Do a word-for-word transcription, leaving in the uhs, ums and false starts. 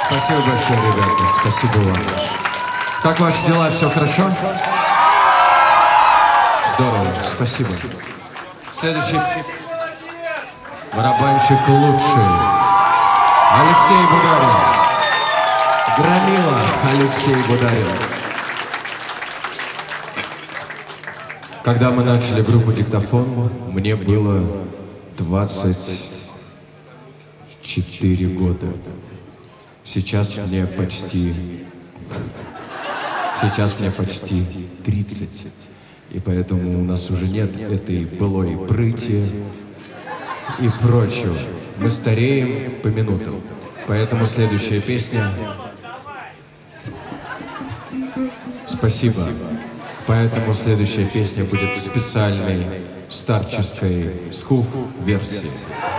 Спасибо большое, ребята. Спасибо вам. Как ваши дела? Все хорошо? Здорово. Спасибо. Следующий барабанщик лучший. Алексей Бударин. Громила Алексей Бударин. Когда мы начали группу «Диктофон», мне было двадцать четыре года. Сейчас мне почти... Сейчас мне почти тридцать. И поэтому у нас уже нет этой былой прыти и прочего. Мы стареем по минутам. Поэтому следующая песня... Спасибо. Поэтому следующая песня будет в специальной старческой скуф-версии.